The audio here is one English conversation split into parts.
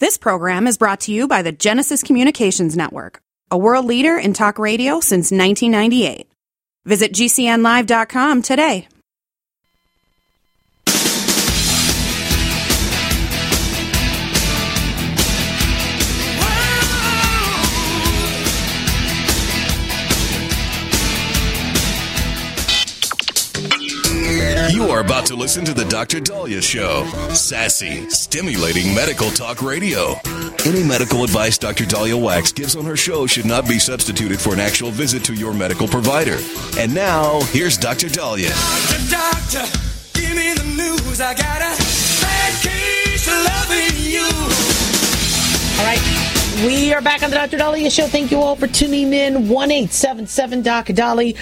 This program is brought to you by the Genesis Communications Network, a world leader in talk radio since 1998. Visit GCNlive.com today. You are about to listen to the Dr. Daliah Show. Sassy, stimulating medical talk radio. Any medical advice Dr. Daliah Wax gives on her show should not be substituted for an actual visit to your medical provider. And now, here's Dr. Daliah. Doctor, give me the news. I got a bad case of loving you. All right. We are back on the Dr. Daliah Show. Thank you all for tuning in. 1-877-Doc-Dali,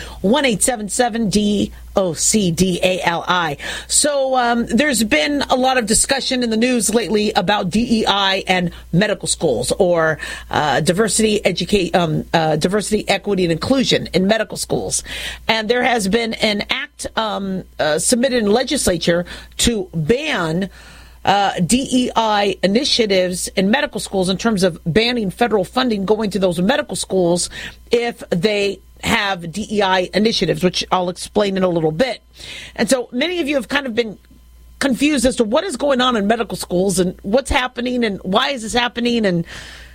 1-877-DOCDALI. So there's been a lot of discussion in the news lately about DEI and medical schools, or diversity, equity, and inclusion in medical schools. And there has been an act submitted in the legislature to ban DEI initiatives in medical schools, in terms of banning federal funding going to those medical schools if they have DEI initiatives, which I'll explain in a little bit. And so many of you have kind of been confused as to what is going on in medical schools and what's happening and why is this happening. And,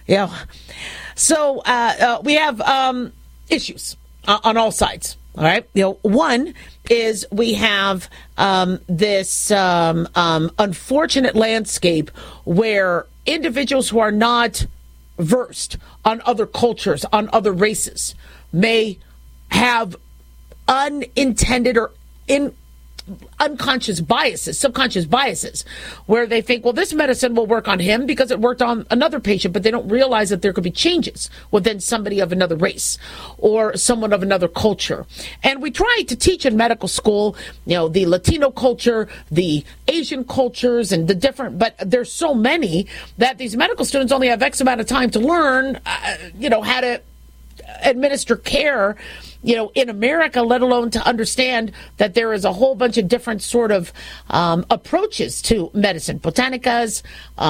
so we have issues on all sides. All right. One is we have this unfortunate landscape where individuals who are not versed on other cultures, on other races, may have unintended or unconscious biases, subconscious biases, where they think, well, this medicine will work on him because it worked on another patient, but they don't realize that there could be changes within somebody of another race or someone of another culture. And we try to teach in medical school, the Latino culture, the Asian cultures, and the different, but there's so many that these medical students only have X amount of time to learn, how to administer care, in America, let alone to understand that there is a whole bunch of different sort of approaches to medicine, botanicas,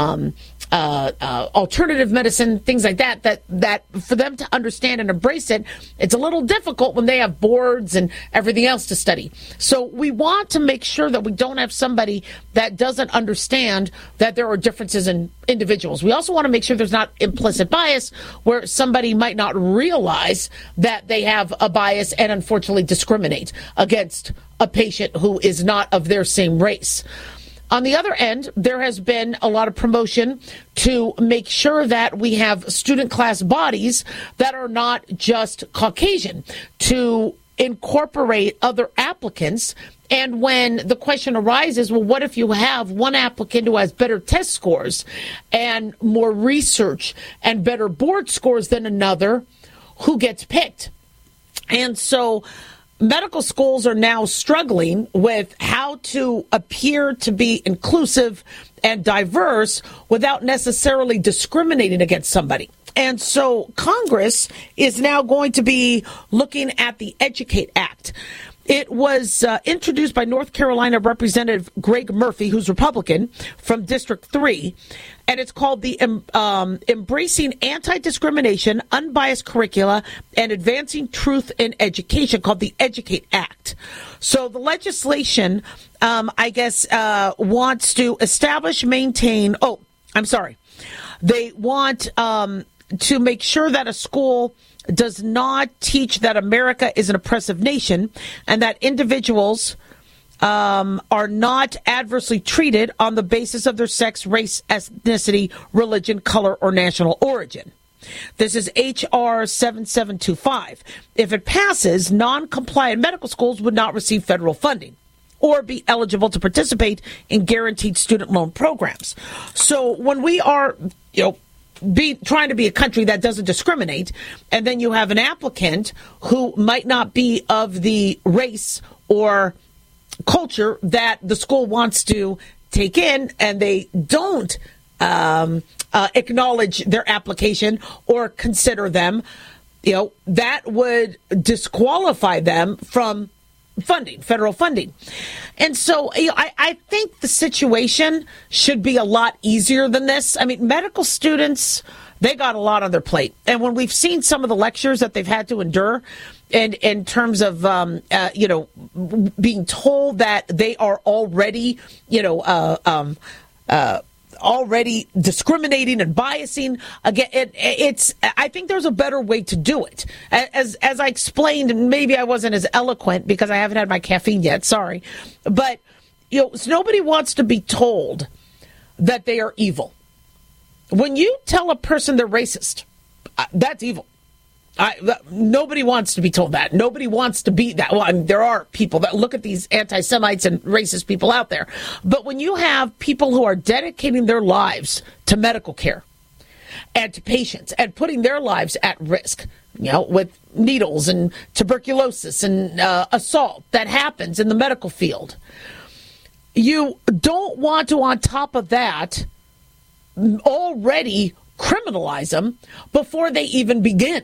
alternative medicine, things like that for them to understand and embrace it, it's a little difficult when they have boards and everything else to study. So we want to make sure that we don't have somebody that doesn't understand that there are differences in individuals. We also want to make sure there's not implicit bias where somebody might not realize that they have a bias and unfortunately discriminate against a patient who is not of their same race. On the other end, there has been a lot of promotion to make sure that we have student class bodies that are not just Caucasian, to incorporate other applicants. And when the question arises, well, what if you have one applicant who has better test scores and more research and better board scores than another, who gets picked? And so medical schools are now struggling with how to appear to be inclusive and diverse without necessarily discriminating against somebody. And so Congress is now going to be looking at the EDUCATE Act. It was introduced by North Carolina Representative Greg Murphy, who's Republican, from District 3. And it's called the Embracing Anti-Discrimination, Unbiased Curricula, and Advancing Truth in Education, called the EDUCATE Act. So the legislation, wants to establish, maintain, they want to make sure that a school does not teach that America is an oppressive nation and that individuals are not adversely treated on the basis of their sex, race, ethnicity, religion, color, or national origin. This is H.R. 7725. If it passes, non-compliant medical schools would not receive federal funding or be eligible to participate in guaranteed student loan programs. So when we are, trying to be a country that doesn't discriminate, and then you have an applicant who might not be of the race or culture that the school wants to take in, and they don't acknowledge their application or consider them, that would disqualify them from federal funding. And so I think the situation should be a lot easier than this. I mean, medical students, they got a lot on their plate. And when we've seen some of the lectures that they've had to endure, and in terms of, being told that they are already, already discriminating and biasing, again, I think there's a better way to do it. As I explained, and maybe I wasn't as eloquent because I haven't had my caffeine yet, sorry. But, nobody wants to be told that they are evil. When you tell a person they're racist, that's evil. Nobody wants to be told that. Nobody wants to be that. Well, I mean, there are people that look at these anti-Semites and racist people out there. But when you have people who are dedicating their lives to medical care and to patients and putting their lives at risk, with needles and tuberculosis and assault that happens in the medical field, you don't want to, on top of that, already criminalize them before they even begin.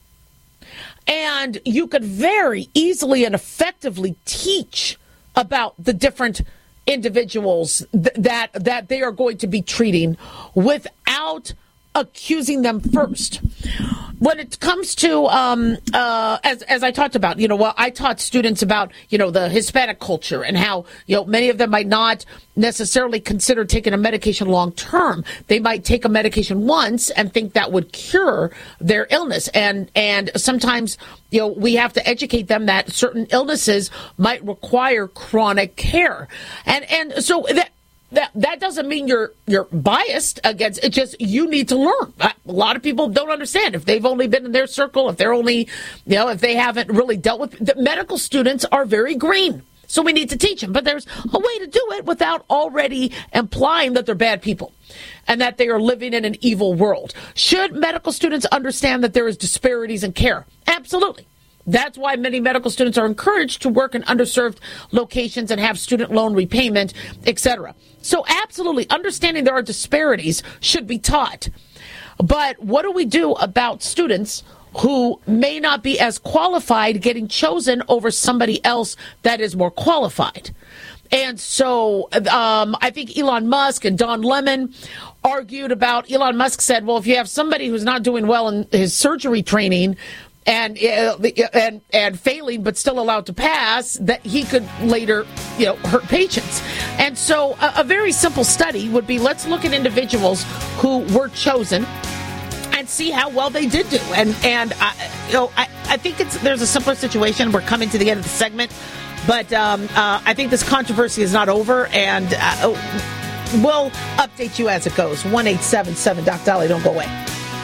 And you could very easily and effectively teach about the different individuals that they are going to be treating without accusing them first. When it comes to, as I talked about, I taught students about, the Hispanic culture and how, many of them might not necessarily consider taking a medication long term. They might take a medication once and think that would cure their illness. And sometimes, we have to educate them that certain illnesses might require chronic care. And so that doesn't mean you're biased against it. Just you need to learn. A lot of people don't understand if they've only been in their circle, if they're only, if they haven't really dealt with the medical students are very green. So we need to teach them. But there's a way to do it without already implying that they're bad people and that they are living in an evil world. Should medical students understand that there is disparities in care? Absolutely. That's why many medical students are encouraged to work in underserved locations and have student loan repayment, etc. So absolutely, understanding there are disparities should be taught. But what do we do about students who may not be as qualified getting chosen over somebody else that is more qualified? And so I think Elon Musk and Don Lemon argued about, Elon Musk said, well, if you have somebody who's not doing well in his surgery training, and failing, but still allowed to pass, that he could later, hurt patients. And so a very simple study would be, let's look at individuals who were chosen and see how well they did do. And I think there's a simpler situation. We're coming to the end of the segment, but I think this controversy is not over, and we'll update you as it goes. 1-877 Doc Dolly. Don't go away.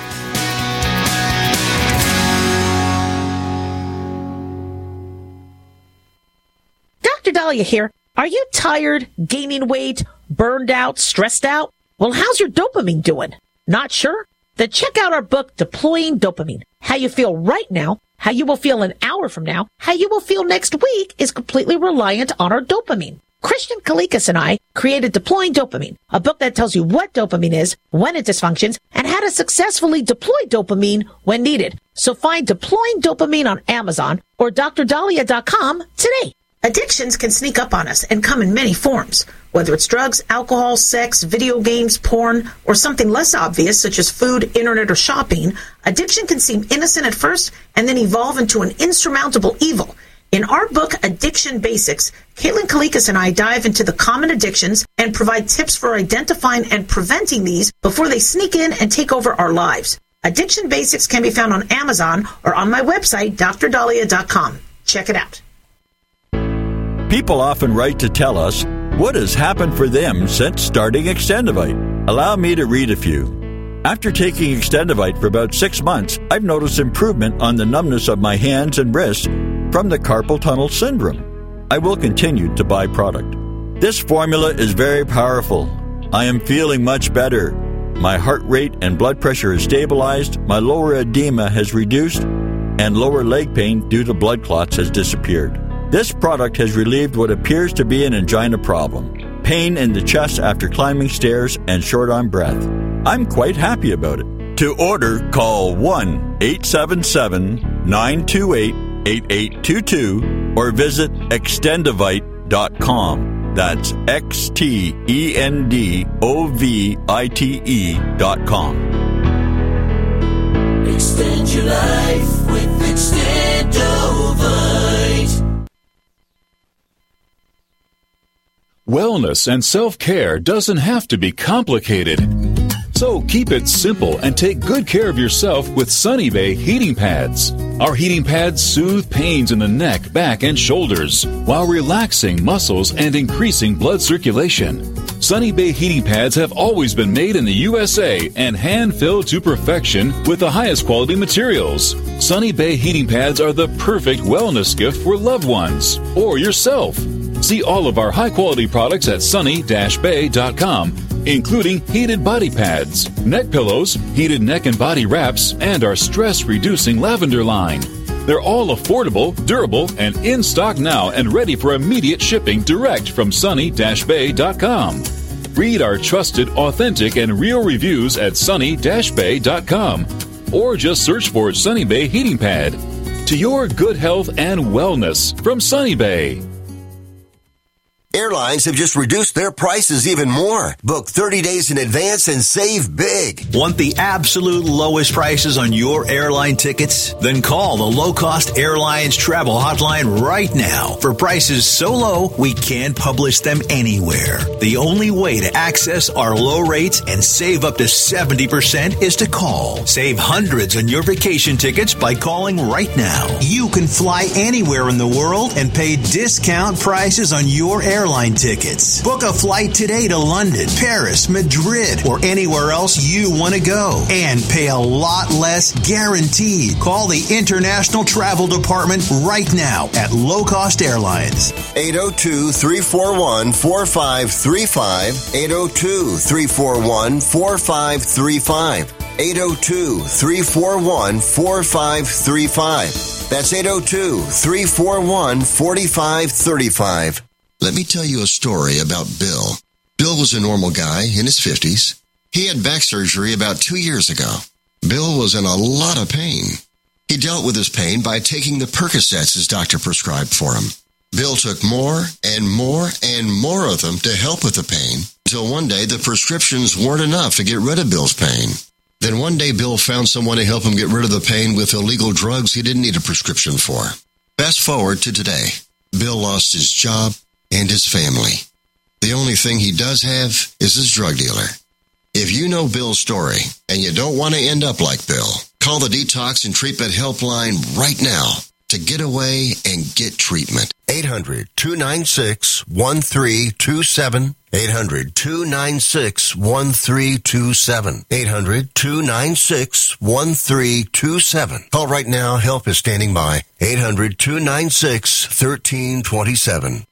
Dr. Dahlia here. Are you tired, gaining weight, burned out, stressed out? Well, how's your dopamine doing? Not sure? Then check out our book, Deploying Dopamine. How you feel right now, how you will feel an hour from now, how you will feel next week is completely reliant on our dopamine. Christian Kalikas and I created Deploying Dopamine, a book that tells you what dopamine is, when it dysfunctions, and how to successfully deploy dopamine when needed. So find Deploying Dopamine on Amazon or drdahlia.com today. Addictions can sneak up on us and come in many forms. Whether it's drugs, alcohol, sex, video games, porn, or something less obvious such as food, internet, or shopping, addiction can seem innocent at first and then evolve into an insurmountable evil. In our book, Addiction Basics, Caitlin Kalikas and I dive into the common addictions and provide tips for identifying and preventing these before they sneak in and take over our lives. Addiction Basics can be found on Amazon or on my website, drdahlia.com. Check it out. People often write to tell us what has happened for them since starting Extendivite. Allow me to read a few. After taking Extendivite for about 6 months, I've noticed improvement on the numbness of my hands and wrists from the carpal tunnel syndrome. I will continue to buy product. This formula is very powerful. I am feeling much better. My heart rate and blood pressure is stabilized, my lower edema has reduced, and lower leg pain due to blood clots has disappeared. This product has relieved what appears to be an angina problem, pain in the chest after climbing stairs, and short on breath. I'm quite happy about it. To order, call 1-877-928 8822 or visit extendovite.com. That's XTENDOVITE.com. Extend your life with Extendovite. Wellness and self-care doesn't have to be complicated. So keep it simple and take good care of yourself with Sunny Bay heating pads. Our heating pads soothe pains in the neck, back, and shoulders while relaxing muscles and increasing blood circulation. Sunny Bay heating pads have always been made in the USA and hand-filled to perfection with the highest quality materials. Sunny Bay heating pads are the perfect wellness gift for loved ones or yourself. See all of our high-quality products at sunny-bay.com, including heated body pads, neck pillows, heated neck and body wraps, and our stress-reducing lavender line. They're all affordable, durable, and in stock now and ready for immediate shipping direct from sunny-bay.com. Read our trusted, authentic, and real reviews at sunny-bay.com or just search for Sunny Bay Heating Pad. To your good health and wellness from Sunny Bay. Airlines have just reduced their prices even more. Book 30 days in advance and save big. Want the absolute lowest prices on your airline tickets? Then call the Low Cost Airlines Travel Hotline right now for prices so low we can't publish them anywhere. The only way to access our low rates and save up to 70% is to call. Save hundreds on your vacation tickets by calling right now. You can fly anywhere in the world and pay discount prices on your airline tickets. Book a flight today to London, Paris, Madrid, or anywhere else you want to go and pay a lot less guaranteed. Call the International Travel Department right now at Low Cost Airlines. 802-341-4535. 802-341-4535. 802-341-4535. That's 802-341-4535. Let me tell you a story about Bill. Bill was a normal guy in his 50s. He had back surgery about 2 years ago. Bill was in a lot of pain. He dealt with his pain by taking the Percocets his doctor prescribed for him. Bill took more and more and more of them to help with the pain until one day the prescriptions weren't enough to get rid of Bill's pain. Then one day Bill found someone to help him get rid of the pain with illegal drugs he didn't need a prescription for. Fast forward to today. Bill lost his job and his family. The only thing he does have is his drug dealer. If you know Bill's story and you don't want to end up like Bill, call the Detox and Treatment Helpline right now to get away and get treatment. 800-296-1327. 800-296-1327. 800-296-1327. Call right now. Help is standing by. 800-296-1327.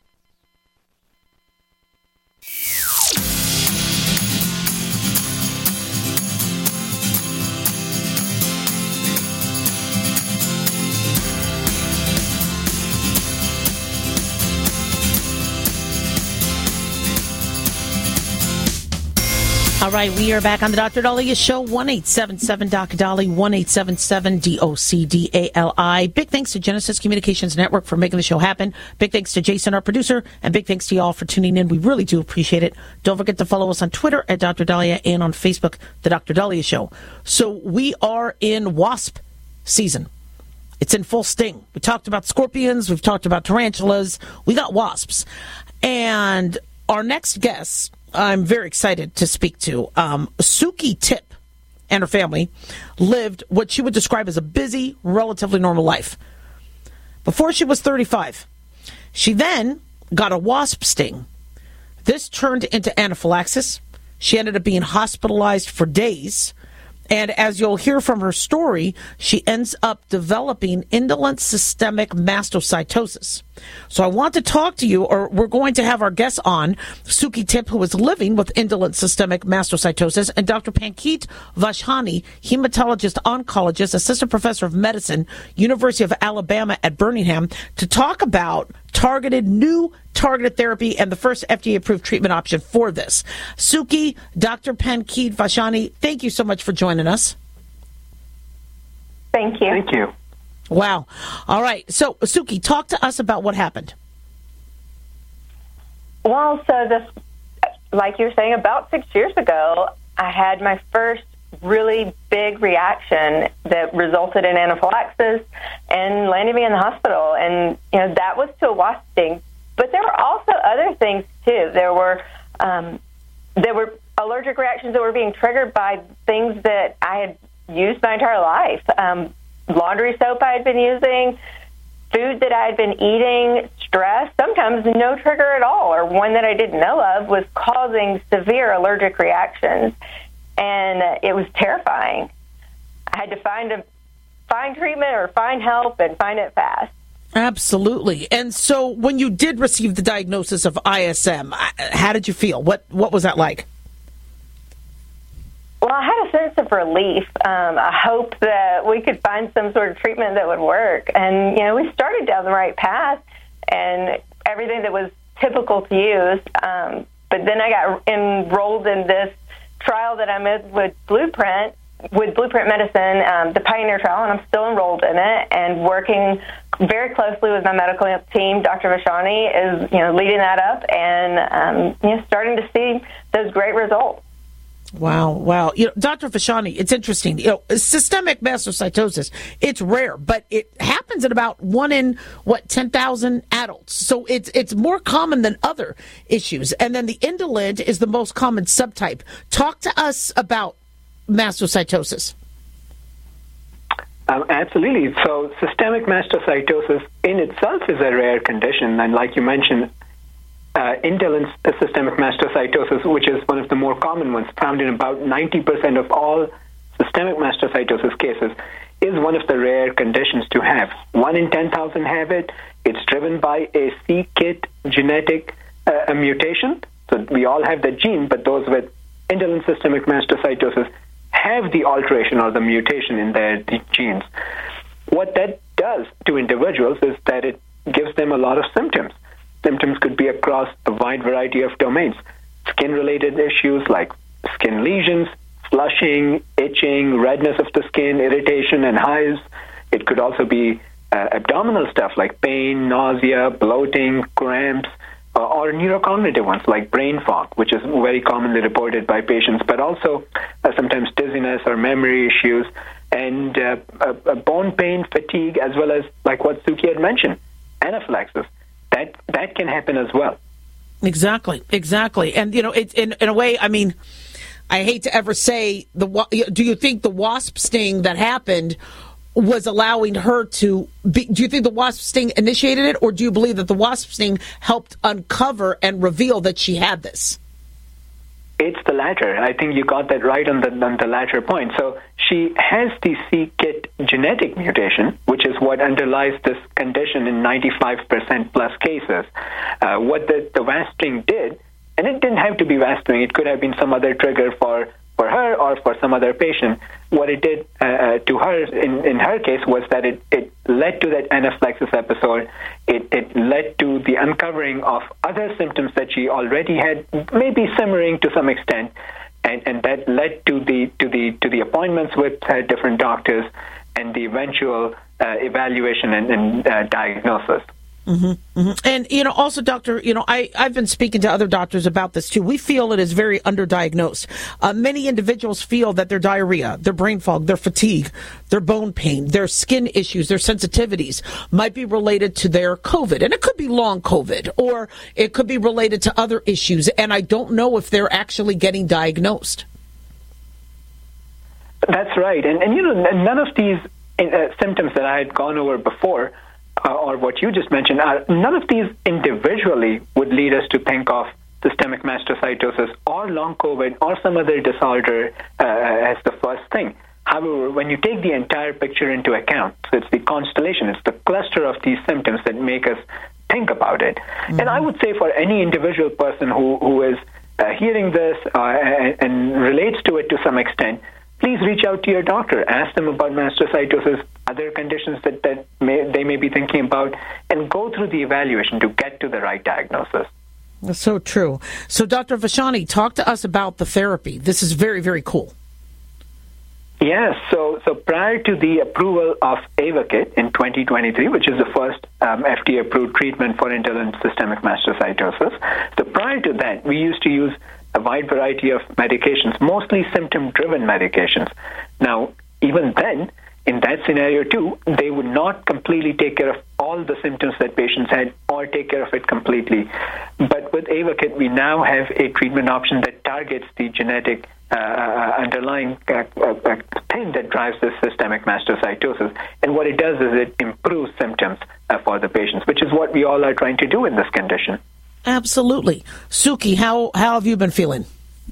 All right, we are back on the Dr. Daliah Show, 1-877-Doc-Dolly, 1-877-DOCDALI. Big thanks to Genesis Communications Network for making the show happen. Big thanks to Jason, our producer, and big thanks to y'all for tuning in. We really do appreciate it. Don't forget to follow us on Twitter at Dr. Daliah and on Facebook, The Dr. Daliah Show. So we are in wasp season. It's in full sting. We talked about scorpions. We've talked about tarantulas. We got wasps. And our next guest, I'm very excited to speak to. Suki Tip and her family lived what she would describe as a busy, relatively normal life. Before she was 35, she then got a wasp sting. This turned into anaphylaxis. She ended up being hospitalized for days. And as you'll hear from her story, she ends up developing indolent systemic mastocytosis. So I want to talk to you, or we're going to have our guests on, Suki Tip, who is living with indolent systemic mastocytosis, and Dr. Pankit Vashani, hematologist, oncologist, assistant professor of medicine, University of Alabama at Birmingham, to talk about new targeted therapy and the first FDA-approved treatment option for this. Suki, Dr. Pankit Vashani, thank you so much for joining us. Thank you. Thank you. Wow. All right. So, Suki, talk to us about what happened. Well, so this, like you were saying, about 6 years ago, I had my first really big reaction that resulted in anaphylaxis and landed me in the hospital. And, that was to a wasp sting. But there were also other things, too. There were allergic reactions that were being triggered by things that I had used my entire life. Laundry soap I had been using, food that I had been eating, stress, sometimes no trigger at all, or one that I didn't know of was causing severe allergic reactions. And it was terrifying. I had to find treatment or find help and find it fast. Absolutely. And so when you did receive the diagnosis of ISM, how did you feel? What was that like? Well, I had a sense of relief. I hope that we could find some sort of treatment that would work. And, we started down the right path and everything that was typical to use. But then I got enrolled in this trial that I'm in with Blueprint Medicine, the Pioneer trial, and I'm still enrolled in it and working very closely with my medical team. Dr. Vashani is, leading that up and, starting to see those great results. Wow. Dr. Vashani, it's interesting. Systemic mastocytosis, it's rare, but it happens in about 1 in 10,000 adults. So it's more common than other issues. And then the indolent is the most common subtype. Talk to us about mastocytosis. Absolutely. So systemic mastocytosis in itself is a rare condition. And like you mentioned, indolent systemic mastocytosis, which is one of the more common ones, found in about 90% of all systemic mastocytosis cases, is one of the rare conditions to have. 1 in 10,000 have it. It's driven by a c-KIT genetic mutation. So we all have the gene, but those with indolent systemic mastocytosis have the alteration or the mutation in their genes. What that does to individuals is that it gives them a lot of symptoms. Symptoms could be across a wide variety of domains. Skin-related issues like skin lesions, flushing, itching, redness of the skin, irritation, and hives. It could also be abdominal stuff like pain, nausea, bloating, cramps, or neurocognitive ones like brain fog, which is very commonly reported by patients, but also sometimes dizziness or memory issues, and bone pain, fatigue, as well as, like what Suki had mentioned, anaphylaxis. That can happen as well. Exactly. And, it's in a way, I mean, I hate to ever say, do you think the wasp sting that happened was allowing her to be, do you think the wasp sting initiated it, or do you believe that the wasp sting helped uncover and reveal that she had this? It's the latter. I think you got that right on the latter point. So she has the c-KIT genetic mutation, which is what underlies this condition in 95% plus cases. What the wasp sting did, and it didn't have to be wasp sting, it could have been some other trigger for her or for some other patient. What it did to her, in her case, was that it led to that anaphylaxis episode. It led to the uncovering of other symptoms that she already had, maybe simmering to some extent, and that led to the appointments with different doctors and the eventual evaluation and diagnosis. Mm-hmm, mm-hmm. And, also, doctor, I've been speaking to other doctors about this, too. We feel it is very underdiagnosed. Many individuals feel that their diarrhea, their brain fog, their fatigue, their bone pain, their skin issues, their sensitivities might be related to their COVID. And it could be long COVID, or it could be related to other issues. And I don't know if they're actually getting diagnosed. That's right. And none of these symptoms that I had gone over before, or what you just mentioned, none of these individually would lead us to think of systemic mastocytosis or long COVID or some other disorder as the first thing. However, when you take the entire picture into account, so it's the constellation, it's the cluster of these symptoms that make us think about it. Mm-hmm. And I would say for any individual person who is hearing this and relates to it to some extent, please reach out to your doctor. Ask them about mastocytosis, other conditions that they may be thinking about, and go through the evaluation to get to the right diagnosis. That's so true. So, Dr. Vashani, talk to us about the therapy. This is very, very cool. Yes, so prior to the approval of Ayvakit in 2023, which is the first FDA-approved treatment for indolent systemic mastocytosis, so prior to that, we used to use a wide variety of medications, mostly symptom-driven medications. Now, even then, in that scenario too, they would not completely take care of all the symptoms that patients had or take care of it completely. But with Ayvakit, we now have a treatment option that targets the genetic underlying thing that drives this systemic mastocytosis. And what it does is it improves symptoms for the patients, which is what we all are trying to do in this condition. Absolutely. Suki, how have you been feeling?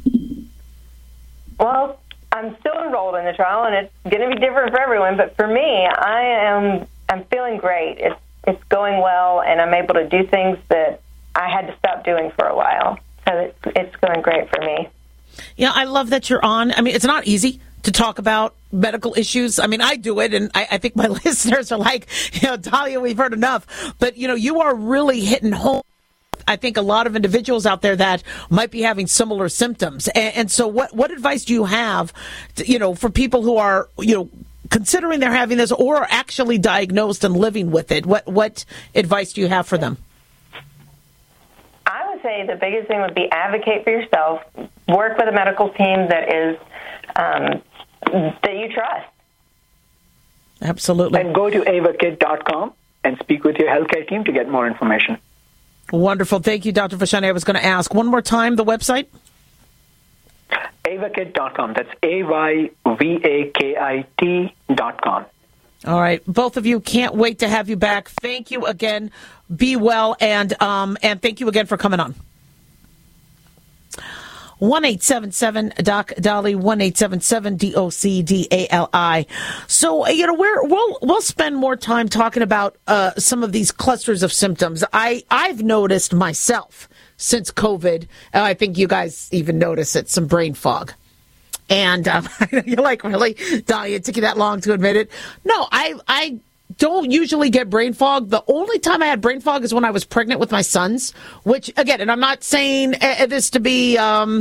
Well, I'm still enrolled in the trial, and it's going to be different for everyone. But for me, I'm feeling great. It's going well, and I'm able to do things that I had to stop doing for a while. So it's going great for me. Yeah, I love that you're on. I mean, it's not easy to talk about medical issues. I mean, I do it, and I think my listeners are like, Dahlia, we've heard enough. But, you are really hitting home. I think a lot of individuals out there that might be having similar symptoms. And so what advice do you have, for people who are, considering they're having this or are actually diagnosed and living with it? What advice do you have for them? I would say the biggest thing would be advocate for yourself. Work with a medical team that is that you trust. Absolutely. And go to avakit.com and speak with your healthcare team to get more information. Wonderful. Thank you, Dr. Vachani. I was going to ask one more time the website. Avakit.com. That's AYVAKIT.com. All right. Both of you, can't wait to have you back. Thank you again. Be well, and thank you again for coming on. 1-877-DOC-DALI, 1-877-DOC-DALI. So, we'll spend more time talking about some of these clusters of symptoms. I've noticed myself since COVID, I think you guys even notice it, some brain fog. And you're like, really? Dahlia, it took you that long to admit it? No, I don't usually get brain fog. The only time I had brain fog is when I was pregnant with my sons, which, again, and I'm not saying this to be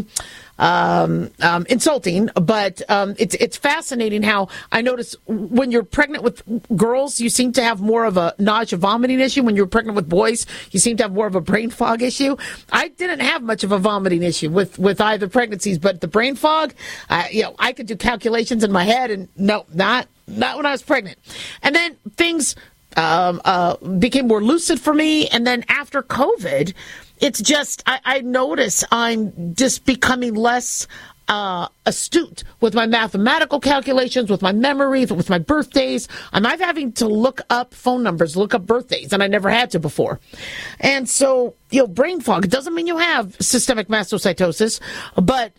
insulting, but it's fascinating how I notice when you're pregnant with girls, you seem to have more of a nausea vomiting issue. When you're pregnant with boys, you seem to have more of a brain fog issue. I didn't have much of a vomiting issue with either pregnancies, but the brain fog, I could do calculations in my head, and no, not when I was pregnant. And then things became more lucid for me. And then after COVID, it's just, I notice I'm just becoming less astute with my mathematical calculations, with my memory, with my birthdays. I'm having to look up phone numbers, look up birthdays, and I never had to before. And so, brain fog, it doesn't mean you have systemic mastocytosis, but,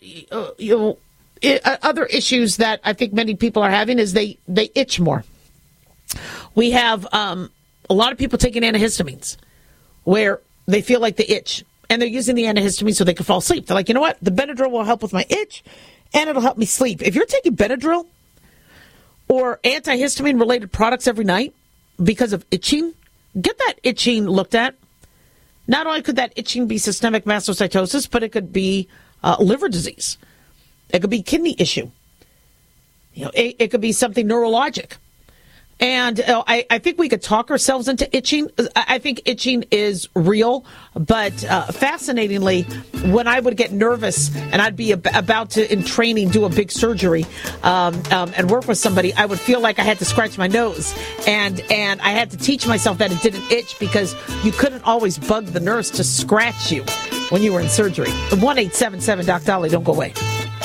other issues that I think many people are having is they itch more. We have a lot of people taking antihistamines where they feel like they itch, and they're using the antihistamine so they can fall asleep. They're like, you know what? The Benadryl will help with my itch, and it'll help me sleep. If you're taking Benadryl or antihistamine-related products every night because of itching, get that itching looked at. Not only could that itching be systemic mastocytosis, but it could be liver disease. It could be kidney issue. It could be something neurologic. And I think we could talk ourselves into itching. I think itching is real, but fascinatingly, when I would get nervous and I'd be about to, in training, do a big surgery and work with somebody, I would feel like I had to scratch my nose. And I had to teach myself that it didn't itch because you couldn't always bug the nurse to scratch you when you were in surgery. 1-877-DOC-DALI, don't go away.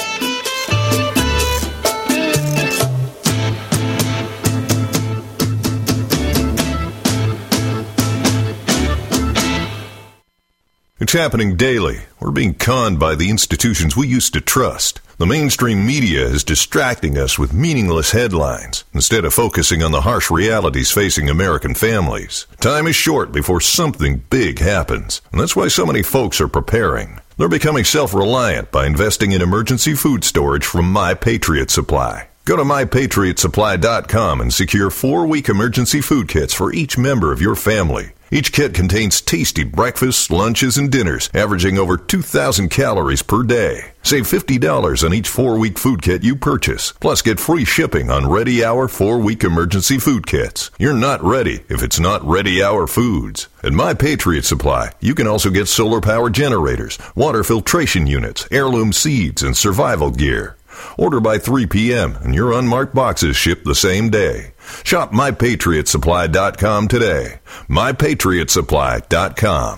It's happening daily. We're being conned by the institutions we used to trust. The mainstream media is distracting us with meaningless headlines instead of focusing on the harsh realities facing American families. Time is short before something big happens, and that's why so many folks are preparing. They're becoming self-reliant by investing in emergency food storage from My Patriot Supply. Go to MyPatriotSupply.com and secure 4-week emergency food kits for each member of your family. Each kit contains tasty breakfasts, lunches, and dinners, averaging over 2,000 calories per day. Save $50 on each 4-week food kit you purchase. Plus, get free shipping on Ready Hour 4-week emergency food kits. You're not ready if it's not Ready Hour Foods. At My Patriot Supply, you can also get solar power generators, water filtration units, heirloom seeds, and survival gear. Order by 3 p.m. and your unmarked boxes ship the same day. Shop MyPatriotSupply.com today. MyPatriotSupply.com.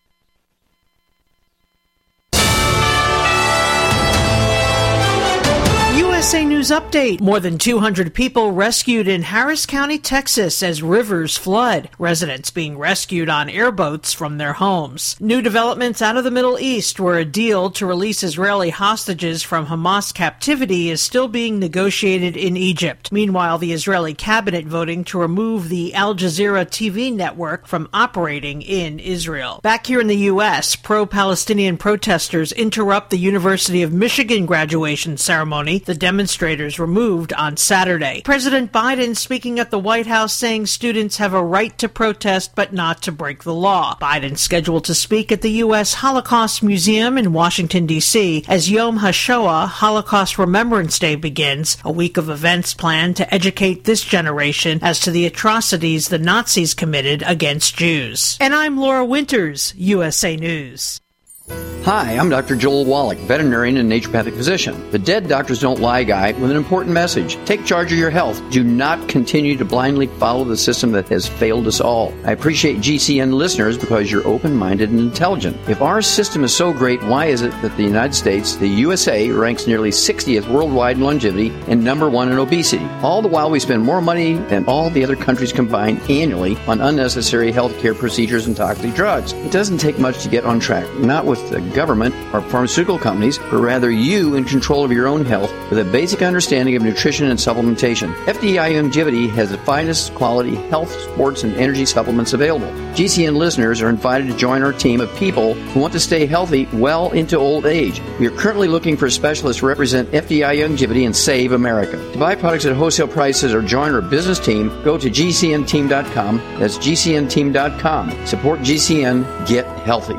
USA News Update. More than 200 people rescued in Harris County, Texas as rivers flood. Residents being rescued on airboats from their homes. New developments out of the Middle East, where a deal to release Israeli hostages from Hamas captivity is still being negotiated in Egypt. Meanwhile, the Israeli cabinet voting to remove the Al Jazeera TV network from operating in Israel. Back here in the U.S., pro-Palestinian protesters interrupt the University of Michigan graduation ceremony. The demonstrators were moved on Saturday. President Biden speaking at the White House saying students have a right to protest but not to break the law. Biden scheduled to speak at the U.S. Holocaust Museum in Washington, D.C. as Yom HaShoah, Holocaust Remembrance Day, begins, a week of events planned to educate this generation as to the atrocities the Nazis committed against Jews. And I'm Laura Winters, USA News. Hi, I'm Dr. Joel Wallach, veterinarian and naturopathic physician. The Dead Doctors Don't Lie guy with an important message. Take charge of your health. Do not continue to blindly follow the system that has failed us all. I appreciate GCN listeners because you're open-minded and intelligent. If our system is so great, why is it that the United States, the USA, ranks nearly 60th worldwide in longevity and number 1 in obesity? All the while we spend more money than all the other countries combined annually on unnecessary healthcare procedures and toxic drugs. It doesn't take much to get on track, not with the government or pharmaceutical companies, but rather you in control of your own health with a basic understanding of nutrition and supplementation. FDI Longevity has the finest quality health, sports, and energy supplements available. GCN listeners are invited to join our team of people who want to stay healthy well into old age. We are currently looking for specialists to represent FDI Longevity and Save America. To buy products at wholesale prices or join our business team, go to GCNteam.com. That's GCNteam.com. Support GCN. Get healthy.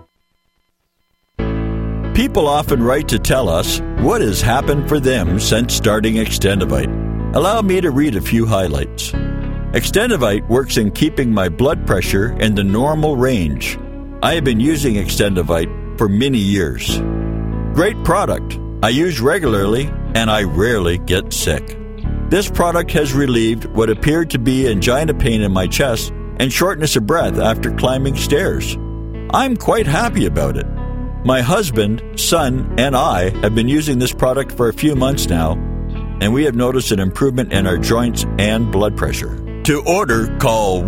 People often write to tell us what has happened for them since starting Extendivite. Allow me to read a few highlights. Extendivite works in keeping my blood pressure in the normal range. I have been using Extendivite for many years. Great product. I use regularly and I rarely get sick. This product has relieved what appeared to be angina pain in my chest and shortness of breath after climbing stairs. I'm quite happy about it. My husband, son, and I have been using this product for a few months now, and we have noticed an improvement in our joints and blood pressure. To order, call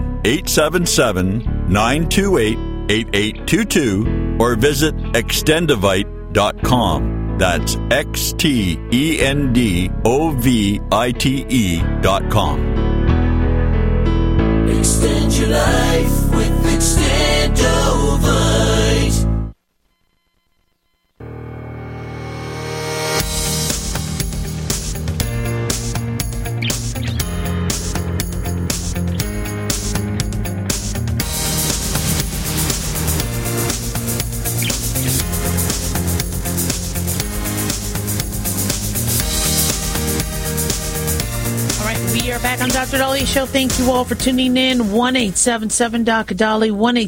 1-877-928-8822 or visit Extendivite.com. That's XTENDOVITE.com. Extend your life with Extendovite. Back on Dr. Dalia's show. Thank you all for tuning in. 1-877-Dr.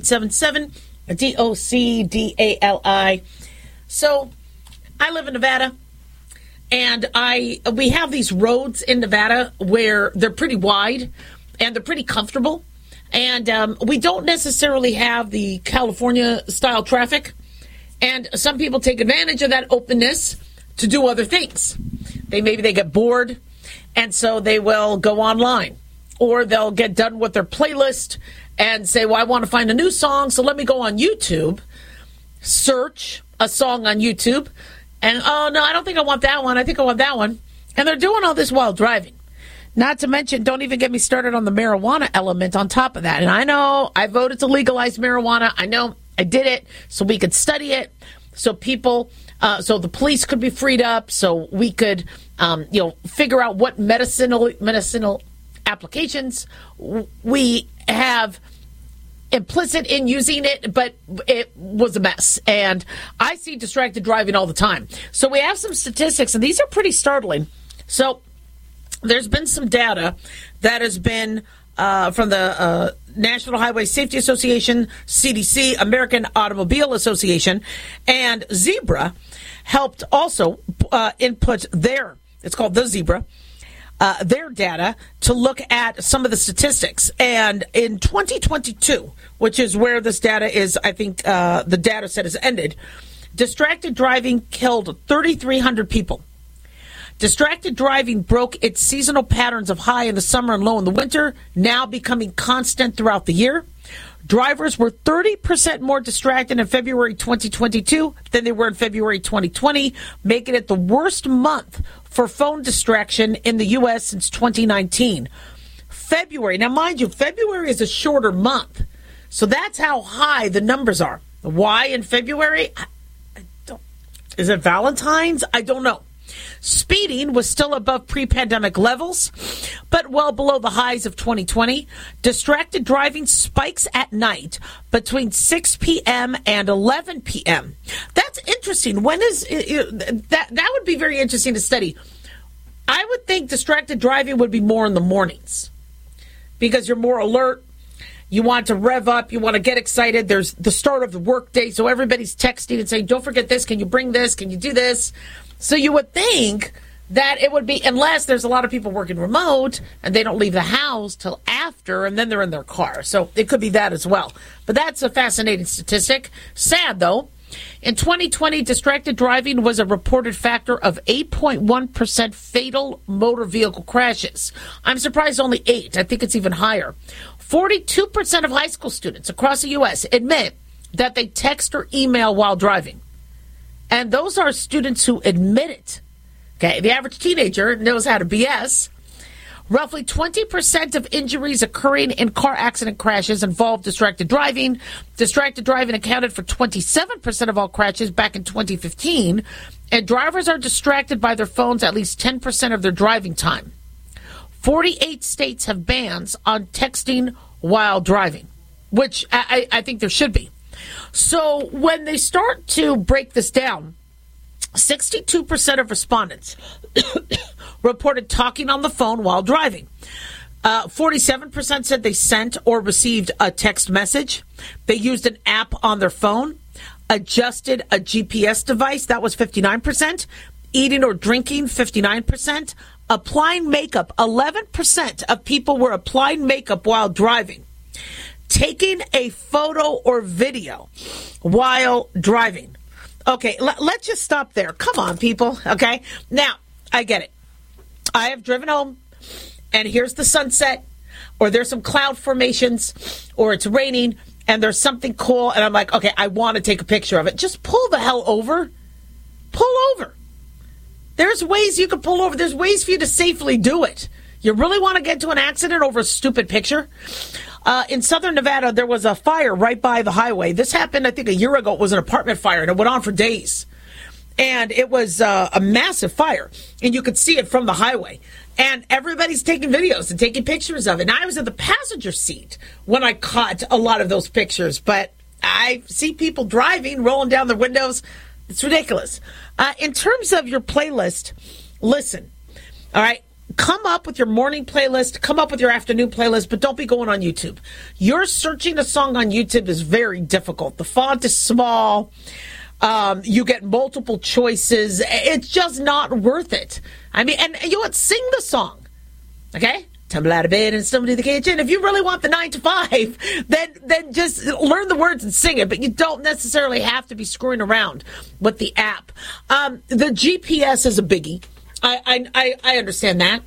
1-877-DOCDALI. So, I live in Nevada, and we have these roads in Nevada where they're pretty wide and they're pretty comfortable, and we don't necessarily have the California-style traffic, and some people take advantage of that openness to do other things. Maybe they get bored, and so they will go online, or they'll get done with their playlist and say, well, I want to find a new song, so let me go on YouTube, search a song on YouTube, and, oh, no, I don't think I want that one. I think I want that one. And they're doing all this while driving. Not to mention, don't even get me started on the marijuana element on top of that. And I know I voted to legalize marijuana. I know I did it so we could study it, so people... so the police could be freed up, so we could, figure out what medicinal applications we have implicit in using it, but it was a mess. And I see distracted driving all the time. So we have some statistics, and these are pretty startling. So there's been some data that has been from the National Highway Safety Association, CDC, American Automobile Association, and Zebra helped also input it's called the Zebra, their data to look at some of the statistics. And in 2022, which is where this data is, I think the data set has ended, distracted driving killed 3,300 people. Distracted driving broke its seasonal patterns of high in the summer and low in the winter, now becoming constant throughout the year. Drivers were 30% more distracted in February 2022 than they were in February 2020, making it the worst month for phone distraction in the U.S. since 2019. February, now mind you, February is a shorter month, so that's how high the numbers are. Why in February? Is it Valentine's? I don't know. Speeding was still above pre-pandemic levels, but well below the highs of 2020. Distracted driving spikes at night between 6 p.m. and 11 p.m. That's interesting. When is that would be very interesting to study. I would think distracted driving would be more in the mornings because you're more alert. You want to rev up. You want to get excited. There's the start of the workday, so everybody's texting and saying, don't forget this. Can you bring this? Can you do this? So you would think that it would be, unless there's a lot of people working remote and they don't leave the house till after and then they're in their car. So it could be that as well. But that's a fascinating statistic. Sad, though. In 2020, distracted driving was a reported factor of 8.1% fatal motor vehicle crashes. I'm surprised only 8. I think it's even higher. 42% of high school students across the U.S. admit that they text or email while driving. And those are students who admit it. Okay, the average teenager knows how to BS. Roughly 20% of injuries occurring in car accident crashes involve distracted driving. Distracted driving accounted for 27% of all crashes back in 2015. And drivers are distracted by their phones at least 10% of their driving time. 48 states have bans on texting while driving, which I think there should be. So when they start to break this down, 62% of respondents reported talking on the phone while driving. 47% said they sent or received a text message. They used an app on their phone, adjusted a GPS device. That was 59%. Eating or drinking, 59%. Applying makeup, 11% of people were applying makeup while driving. Taking a photo or video while driving. Okay, let's just stop there. Come on, people. Okay, now, I get it. I have driven home, and here's the sunset, or there's some cloud formations, or it's raining, and there's something cool, and I'm like, okay, I want to take a picture of it. Just pull the hell over. Pull over. There's ways you can pull over. There's ways for you to safely do it. You really want to get into an accident over a stupid picture? In southern Nevada, there was a fire right by the highway. This happened, I think, a year ago. It was an apartment fire, and it went on for days. And it was a massive fire, and you could see it from the highway. And everybody's taking videos and taking pictures of it. And I was in the passenger seat when I caught a lot of those pictures. But I see people driving, rolling down their windows. It's ridiculous. In terms of your playlist, listen, all right? Come up with your morning playlist, come up with your afternoon playlist, but don't be going on YouTube. You're searching a song on YouTube is very difficult. The font is small. You get multiple choices. It's just not worth it. I mean, and you know what? Sing the song, okay? Tumble out of bed and stumble to the kitchen. If you really want the 9 to 5, then just learn the words and sing it. But you don't necessarily have to be screwing around with the app. The GPS is a biggie. I understand that.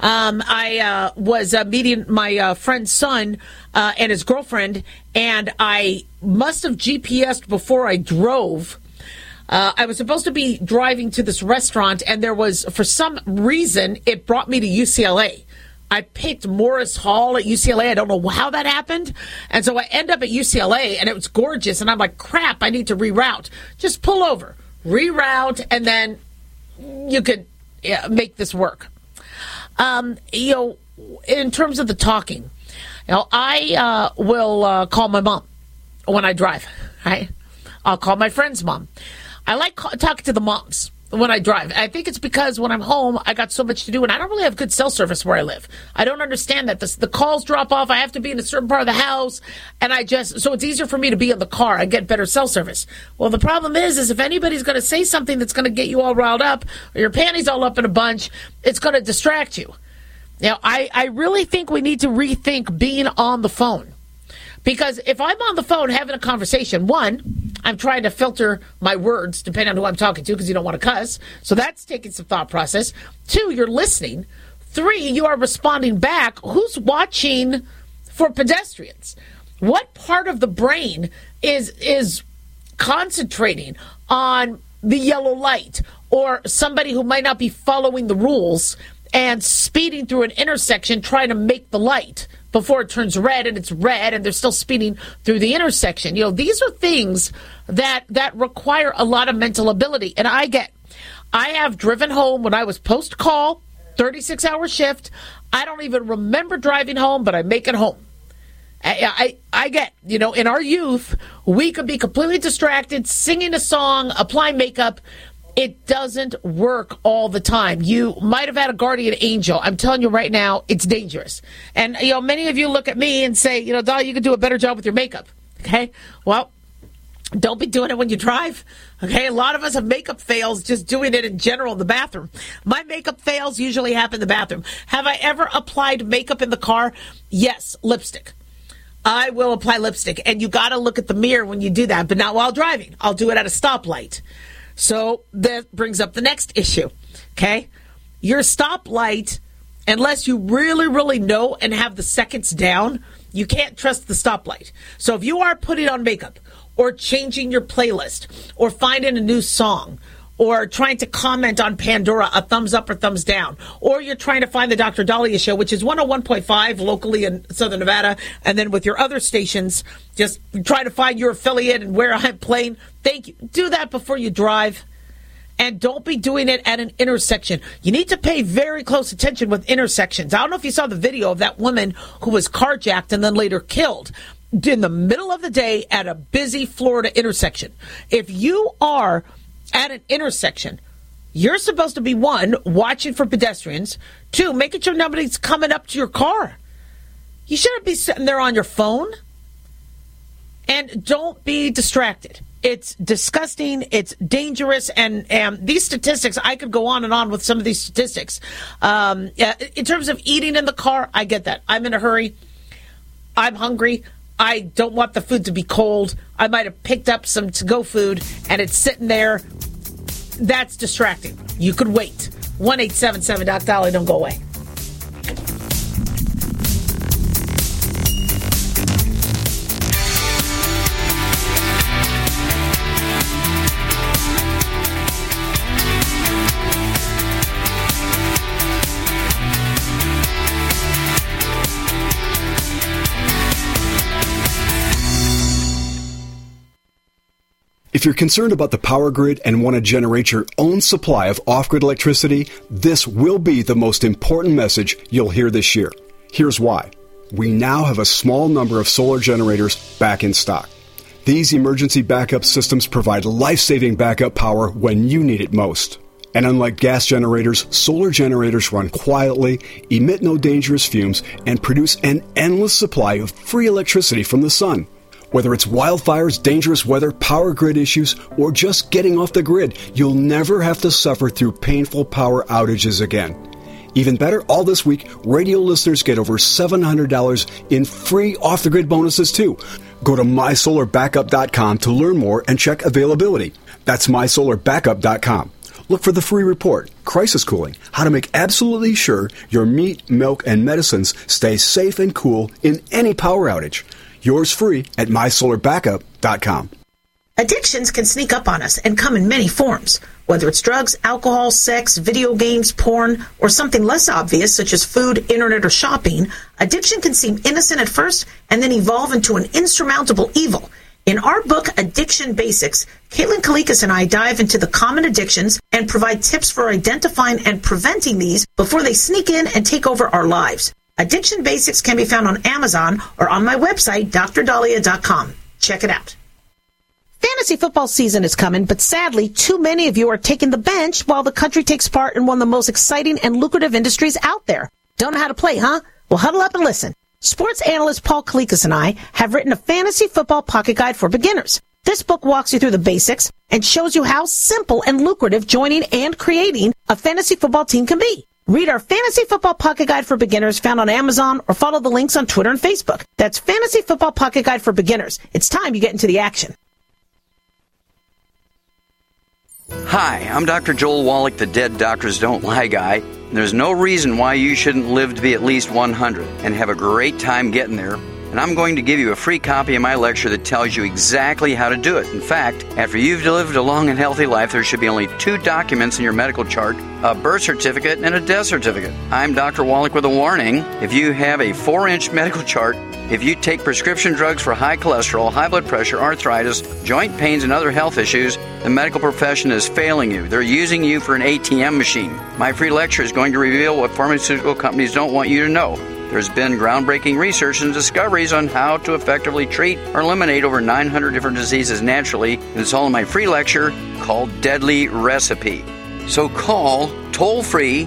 I was meeting my friend's son and his girlfriend, and I must have GPS'd before I drove. I was supposed to be driving to this restaurant, and there was, for some reason, it brought me to UCLA. I picked Morris Hall at UCLA. I don't know how that happened. And so I end up at UCLA, and it was gorgeous. And I'm like, crap, I need to reroute. Just pull over, reroute, and then you could make this work. In terms of the talking, I will call my mom when I drive, right? I'll call my friend's mom. I like talking to the moms when I drive. I think it's because when I'm home, I got so much to do, and I don't really have good cell service where I live. I don't understand that. The calls drop off. I have to be in a certain part of the house, and so it's easier for me to be in the car. I get better cell service. Well, the problem is if anybody's going to say something that's going to get you all riled up, or your panties all up in a bunch, it's going to distract you. Now, I really think we need to rethink being on the phone. Because if I'm on the phone having a conversation, one, I'm trying to filter my words depending on who I'm talking to because you don't want to cuss. So that's taking some thought process. Two, you're listening. Three, you are responding back. Who's watching for pedestrians? What part of the brain is concentrating on the yellow light or somebody who might not be following the rules and speeding through an intersection trying to make the light before it turns red, and it's red, and they're still speeding through the intersection? These are things that require a lot of mental ability. And I have driven home when I was post-call, 36-hour shift. I don't even remember driving home, but I make it home. I get, in our youth, we could be completely distracted, singing a song, apply makeup. It doesn't work all the time. You might have had a guardian angel. I'm telling you right now, it's dangerous. And, many of you look at me and say, Dahlia, you could do a better job with your makeup. Okay? Well, don't be doing it when you drive. Okay? A lot of us have makeup fails just doing it in general in the bathroom. My makeup fails usually happen in the bathroom. Have I ever applied makeup in the car? Yes, lipstick. I will apply lipstick. And you got to look at the mirror when you do that, but not while driving. I'll do it at a stoplight. So that brings up the next issue, okay? Your stoplight, unless you really, really know and have the seconds down, you can't trust the stoplight. So if you are putting on makeup or changing your playlist or finding a new song or trying to comment on Pandora, a thumbs up or thumbs down, or you're trying to find the Dr. Dahlia Show, which is 101.5 locally in Southern Nevada, and then with your other stations, just try to find your affiliate and where I'm playing. Thank you. Do that before you drive. And don't be doing it at an intersection. You need to pay very close attention with intersections. I don't know if you saw the video of that woman who was carjacked and then later killed in the middle of the day at a busy Florida intersection. If you are at an intersection, you're supposed to be, one, watching for pedestrians, two, making sure nobody's coming up to your car. You shouldn't be sitting there on your phone. And don't be distracted. It's disgusting. It's dangerous. And these statistics, I could go on and on with some of these statistics. In terms of eating in the car, I get that. I'm in a hurry. I'm hungry. I don't want the food to be cold. I might have picked up some to-go food, and it's sitting there. That's distracting. You could wait. 1-877-DOC-DOLLY. Don't go away. If you're concerned about the power grid and want to generate your own supply of off-grid electricity, this will be the most important message you'll hear this year. Here's why. We now have a small number of solar generators back in stock. These emergency backup systems provide life-saving backup power when you need it most. And unlike gas generators, solar generators run quietly, emit no dangerous fumes, and produce an endless supply of free electricity from the sun. Whether it's wildfires, dangerous weather, power grid issues, or just getting off the grid, you'll never have to suffer through painful power outages again. Even better, all this week, radio listeners get over $700 in free off-the-grid bonuses, too. Go to mysolarbackup.com to learn more and check availability. That's mysolarbackup.com. Look for the free report, Crisis Cooling, how to make absolutely sure your meat, milk, and medicines stay safe and cool in any power outage. Yours free at mysolarbackup.com. Addictions can sneak up on us and come in many forms. Whether it's drugs, alcohol, sex, video games, porn, or something less obvious such as food, internet, or shopping, addiction can seem innocent at first and then evolve into an insurmountable evil. In our book, Addiction Basics, Caitlin Kalikas and I dive into the common addictions and provide tips for identifying and preventing these before they sneak in and take over our lives. Addiction Basics can be found on Amazon or on my website, drdahlia.com. Check it out. Fantasy football season is coming, but sadly, too many of you are taking the bench while the country takes part in one of the most exciting and lucrative industries out there. Don't know how to play, huh? Well, huddle up and listen. Sports analyst Paul Kalikas and I have written a fantasy football pocket guide for beginners. This book walks you through the basics and shows you how simple and lucrative joining and creating a fantasy football team can be. Read our Fantasy Football Pocket Guide for Beginners found on Amazon or follow the links on Twitter and Facebook. That's Fantasy Football Pocket Guide for Beginners. It's time you get into the action. Hi, I'm Dr. Joel Wallach, the Dead Doctors Don't Lie guy. There's no reason why you shouldn't live to be at least 100 and have a great time getting there. And I'm going to give you a free copy of my lecture that tells you exactly how to do it. In fact, after you've lived a long and healthy life, there should be only 2 documents in your medical chart, a birth certificate and a death certificate. I'm Dr. Wallach with a warning. If you have a 4-inch medical chart, if you take prescription drugs for high cholesterol, high blood pressure, arthritis, joint pains, and other health issues, the medical profession is failing you. They're using you for an ATM machine. My free lecture is going to reveal what pharmaceutical companies don't want you to know. There's been groundbreaking research and discoveries on how to effectively treat or eliminate over 900 different diseases naturally, and it's all in my free lecture called Deadly Recipe. So call toll-free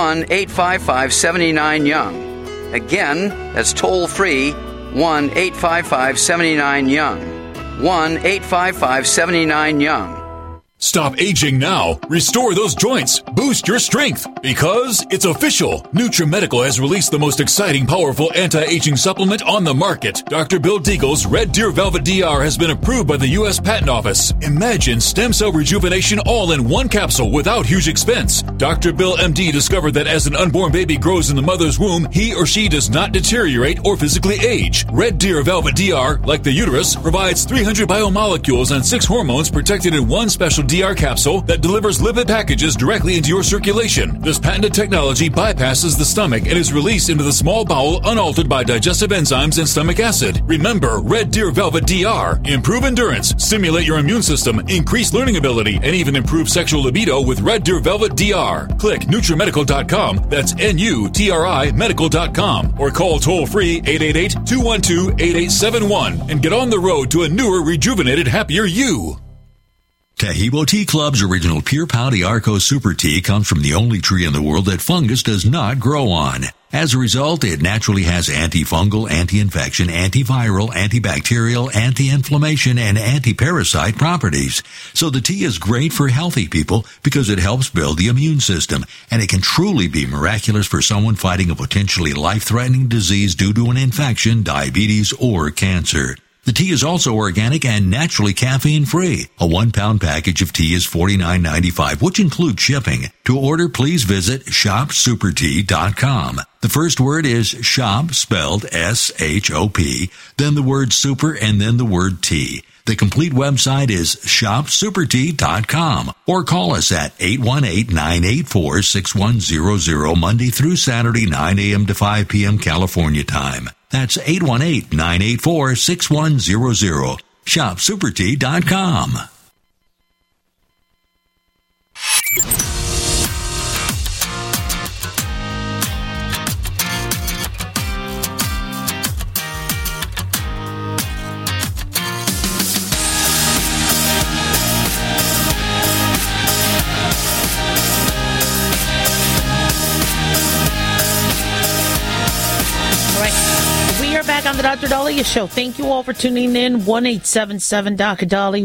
1-855-79-YOUNG. Again, that's toll-free 1-855-79-YOUNG. 1-855-79-YOUNG. Stop aging now. Restore those joints. Boost your strength. Because it's official. NutriMedical has released the most exciting, powerful anti-aging supplement on the market. Dr. Bill Deagle's Red Deer Velvet DR has been approved by the U.S. Patent Office. Imagine stem cell rejuvenation all in one capsule without huge expense. Dr. Bill MD discovered that as an unborn baby grows in the mother's womb, he or she does not deteriorate or physically age. Red Deer Velvet DR, like the uterus, provides 300 biomolecules and 6 hormones protected in one special DR capsule that delivers lipid packages directly into your circulation. This patented technology bypasses the stomach and is released into the small bowel unaltered by digestive enzymes and stomach acid. Remember, Red Deer Velvet DR. Improve endurance, stimulate your immune system, increase learning ability, and even improve sexual libido with Red Deer Velvet DR. Click NutriMedical.com, that's N-U-T-R-I medical.com, or call toll-free 888-212-8871 and get on the road to a newer, rejuvenated, happier you. Tahibo Tea Club's original Pure Pau d'Arco Super Tea comes from the only tree in the world that fungus does not grow on. As a result, it naturally has antifungal, anti-infection, antiviral, antibacterial, anti-inflammation, and anti-parasite properties. So the tea is great for healthy people because it helps build the immune system, and it can truly be miraculous for someone fighting a potentially life-threatening disease due to an infection, diabetes, or cancer. The tea is also organic and naturally caffeine-free. A 1-pound package of tea is $49.95, which includes shipping. To order, please visit shopsupertea.com. The first word is shop, spelled S-H-O-P, then the word super, and then the word tea. The complete website is shopsupertea.com, or call us at 818-984-6100 Monday through Saturday, 9 a.m. to 5 p.m. California time. That's 818-984-6100. ShopSuperTea.com. Back on the Dr. Dahlia Show. Thank you all for tuning in. 1-877-Dr.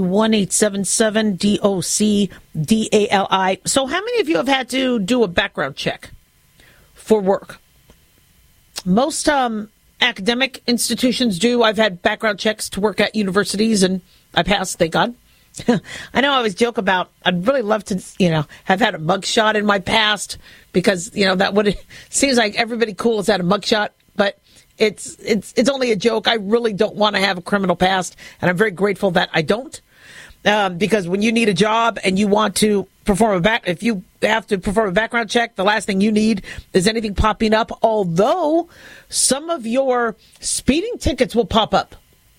1-877-DOC-DALI. So how many of you have had to do a background check for work? Most academic institutions do. I've had background checks to work at universities, and I passed, thank God. I know I always joke about, I'd really love to, have had a mugshot in my past because, that would, seems like everybody cool has had a mugshot, but it's only a joke. I really don't want to have a criminal past, and I'm very grateful that I don't. Because when you need a job and you want to if you have to perform a background check, the last thing you need is anything popping up. Although some of your speeding tickets will pop up.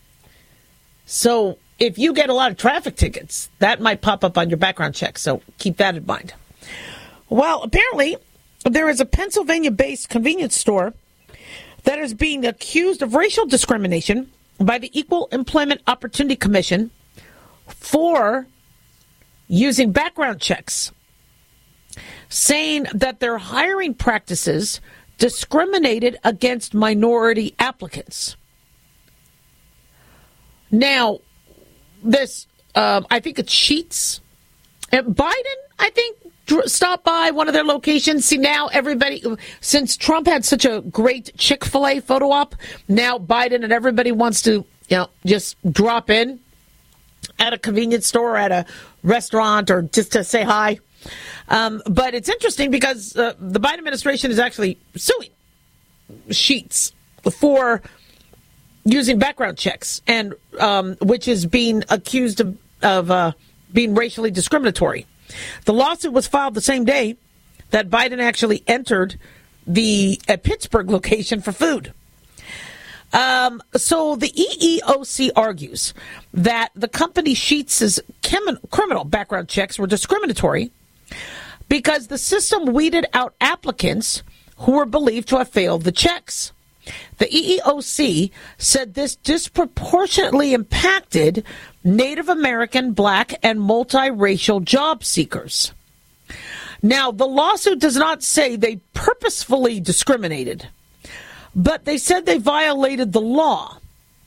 So if you get a lot of traffic tickets, that might pop up on your background check. So keep that in mind. Well, apparently there is a Pennsylvania-based convenience store that is being accused of racial discrimination by the Equal Employment Opportunity Commission for using background checks, saying that their hiring practices discriminated against minority applicants. Now, this, I think it's Sheetz. Biden, I think, stopped by one of their locations. See, now everybody, since Trump had such a great Chick-fil-A photo op, now Biden and everybody wants to, just drop in at a convenience store or at a restaurant or just to say hi. But it's interesting because the Biden administration is actually suing Sheetz for using background checks, and which is being accused of being racially discriminatory. The lawsuit was filed the same day that Biden actually entered the Pittsburgh location for food. So the EEOC argues that the company Sheetz' criminal background checks were discriminatory because the system weeded out applicants who were believed to have failed the checks. The EEOC said this disproportionately impacted Native American, Black, and multiracial job seekers. Now, the lawsuit does not say they purposefully discriminated, but they said they violated the law.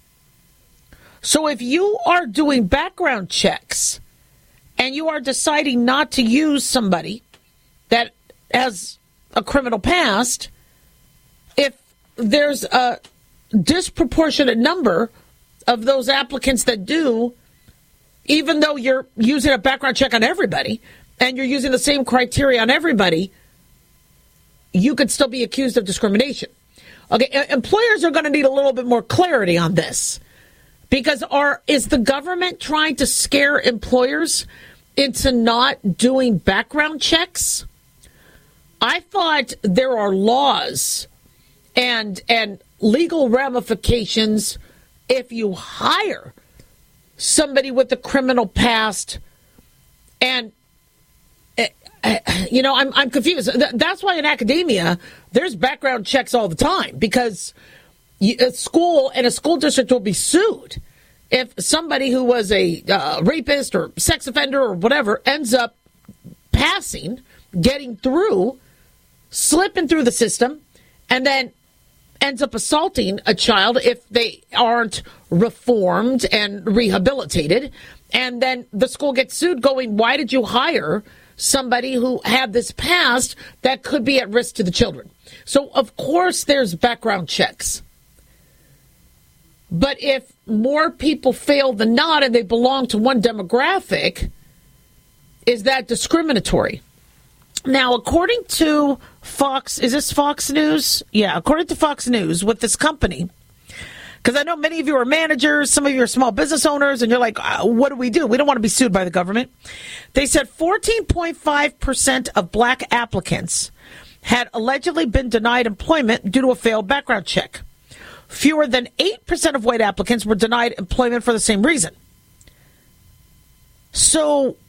So if you are doing background checks and you are deciding not to use somebody that has a criminal past, if there's a disproportionate number of those applicants that do, even though you're using a background check on everybody and you're using the same criteria on everybody, you could still be accused of discrimination. Okay, employers are going to need a little bit more clarity on this, because is the government trying to scare employers into not doing background checks? I thought there are laws and legal ramifications if you hire somebody with a criminal past. And I'm confused. That's why in academia there's background checks all the time, because a school district will be sued if somebody who was a rapist or sex offender or whatever ends up passing, getting through, slipping through the system, and then ends up assaulting a child if they aren't reformed and rehabilitated. And then the school gets sued going, why did you hire somebody who had this past that could be at risk to the children? So, of course, there's background checks. But if more people fail than not and they belong to one demographic, is that discriminatory? Now, according to Fox, is this Fox News? Yeah, according to Fox News, with this company, because I know many of you are managers, some of you are small business owners, and you're like, what do? We don't want to be sued by the government. They said 14.5% of Black applicants had allegedly been denied employment due to a failed background check. Fewer than 8% of white applicants were denied employment for the same reason. So,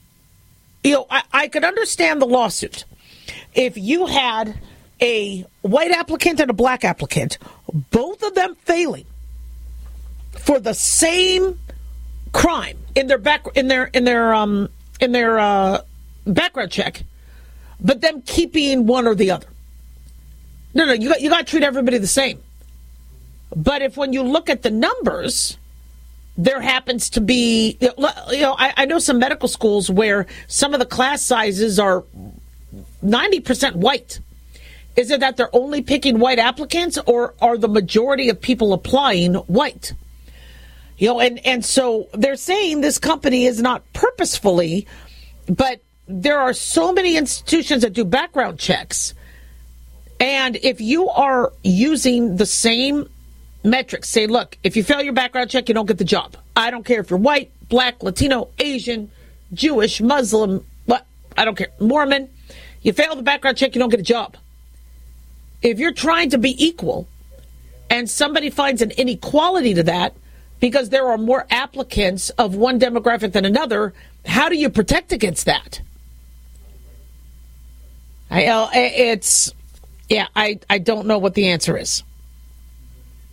I could understand the lawsuit if you had a white applicant and a Black applicant, both of them failing for the same crime in their background check, but them keeping one or the other. No, you got to treat everybody the same. But if when you look at the numbers, there happens to be, I know some medical schools where some of the class sizes are 90% white. Is it that they're only picking white applicants, or are the majority of people applying white? And so they're saying this company is not purposefully, but there are so many institutions that do background checks. And if you are using the same metrics, say, look, if you fail your background check, you don't get the job. I don't care if you're white, Black, Latino, Asian, Jewish, Muslim, I don't care, Mormon. You fail the background check, you don't get a job. If you're trying to be equal and somebody finds an inequality to that because there are more applicants of one demographic than another, how do you protect against that? I don't know what the answer is.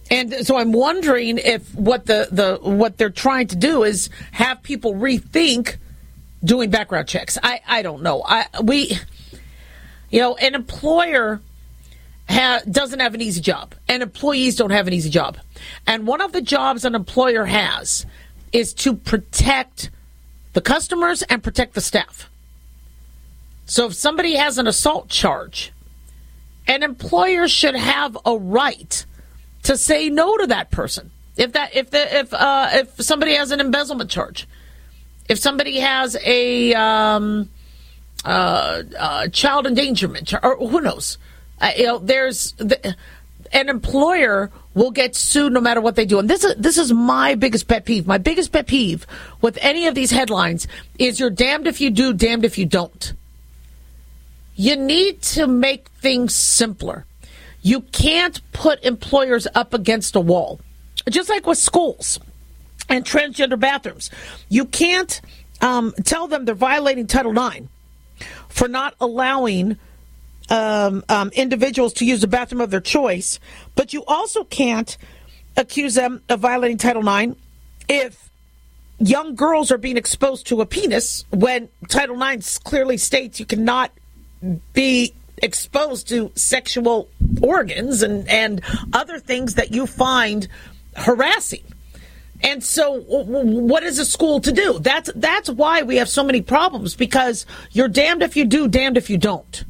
And so I'm wondering if what what they're trying to do is have people rethink doing background checks. I don't know. An employer doesn't have an easy job, and employees don't have an easy job. And one of the jobs an employer has is to protect the customers and protect the staff. So if somebody has an assault charge, an employer should have a right to say no to that person. If somebody has an embezzlement charge, if somebody has a child endangerment charge, or who knows, an employer will get sued no matter what they do. And this is my biggest pet peeve. My biggest pet peeve with any of these headlines is you're damned if you do, damned if you don't. You need to make things simpler. You can't put employers up against a wall. Just like with schools and transgender bathrooms. You can't tell them they're violating Title IX for not allowing individuals to use the bathroom of their choice, but you also can't accuse them of violating Title IX if young girls are being exposed to a penis when Title IX clearly states you cannot be exposed to sexual organs and other things that you find harassing. And so what is a school to do? That's why we have so many problems, because you're damned if you do, damned if you don't.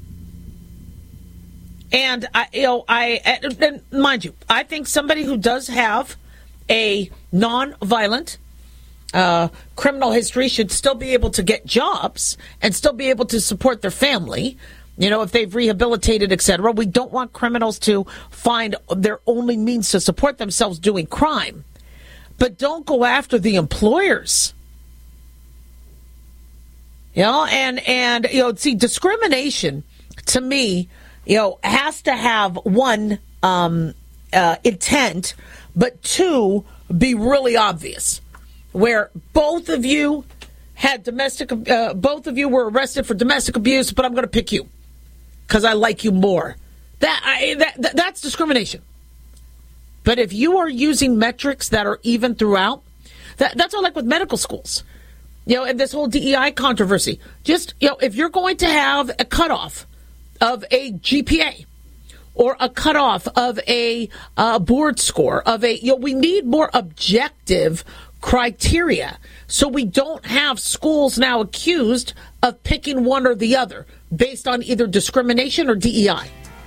And and mind you, I think somebody who does have a non-violent criminal history should still be able to get jobs and still be able to support their family. If they've rehabilitated, etc. We don't want criminals to find their only means to support themselves doing crime. But don't go after the employers. See, discrimination to me, has to have one, intent, but two, be really obvious. Where both of you had both of you were arrested for domestic abuse, but I'm going to pick you because I like you more. That's discrimination. But if you are using metrics that are even throughout, that's all like with medical schools, and this whole DEI controversy. Just, if you're going to have a cutoff of a GPA or a cutoff of a board score of we need more objective criteria so we don't have schools now accused of picking one or the other based on either discrimination or DEI.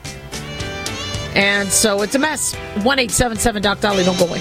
And so it's a mess. 1-877-DOC-DOLLY. Don't go away.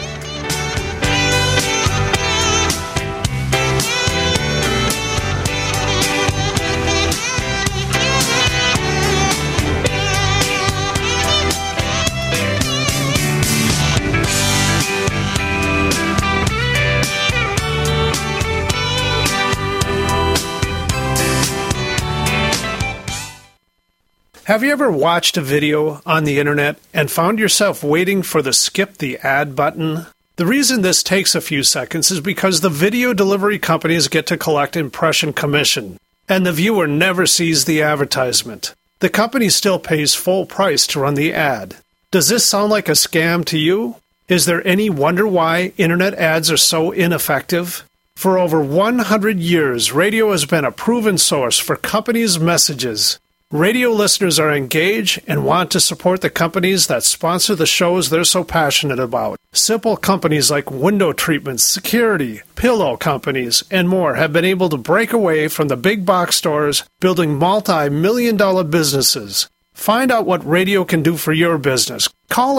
Have you ever watched a video on the internet and found yourself waiting for the skip the ad button? The reason this takes a few seconds is because the video delivery companies get to collect impression commission, and the viewer never sees the advertisement. The company still pays full price to run the ad. Does this sound like a scam to you? Is there any wonder why internet ads are so ineffective? For over 100 years, radio has been a proven source for companies' messages. Radio listeners are engaged and want to support the companies that sponsor the shows they're so passionate about. Simple companies like window treatments, security, pillow companies, and more have been able to break away from the big box stores, building multi-million-dollar businesses. Find out what radio can do for your business. Call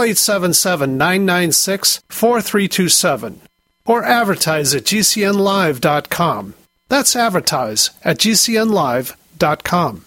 877-996-4327 or advertise at GCNlive.com. That's advertise at GCNlive.com.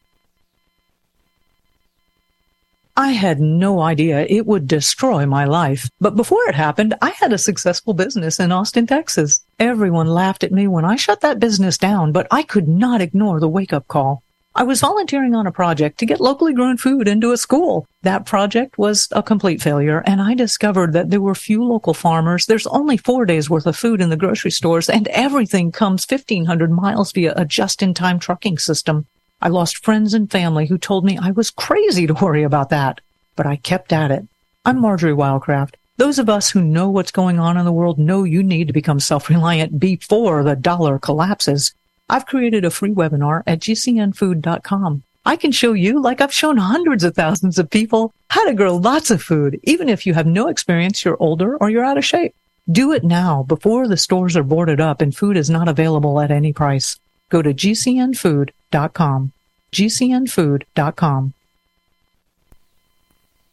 I had no idea it would destroy my life. But before it happened, I had a successful business in Austin, Texas. Everyone laughed at me when I shut that business down, but I could not ignore the wake-up call. I was volunteering on a project to get locally grown food into a school. That project was a complete failure, and I discovered that there were few local farmers. There's only 4 days' worth of food in the grocery stores, and everything comes 1,500 miles via a just-in-time trucking system. I lost friends and family who told me I was crazy to worry about that, but I kept at it. I'm Marjorie Wildcraft. Those of us who know what's going on in the world know you need to become self-reliant before the dollar collapses. I've created a free webinar at gcnfood.com. I can show you, like I've shown hundreds of thousands of people, how to grow lots of food, even if you have no experience, you're older, or you're out of shape. Do it now before the stores are boarded up and food is not available at any price. Go to gcnfood.com. gcnfood.com.